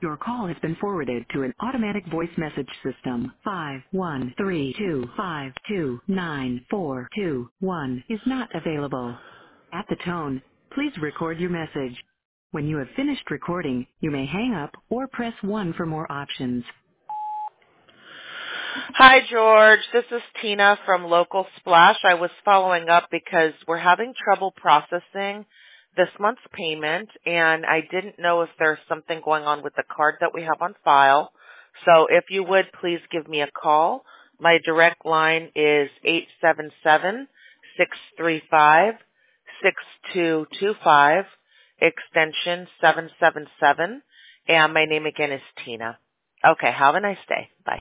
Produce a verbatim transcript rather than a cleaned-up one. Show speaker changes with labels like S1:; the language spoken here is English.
S1: Your call has been forwarded to an automatic voice message system. five one three two five two nine four two one is not available. At the tone, please record your message. When you have finished recording, you may hang up or press one for more options.
S2: Hi, George. This is Tina from Local Splash. I was following up because we're having trouble processing this month's payment, and I didn't know if there's something going on with the card that we have on file. So if you would, please give me a call. My direct line is eight seven seven, six three five, six two two five, extension seven seven seven, and my name again is Tina. Okay, have a nice day. Bye.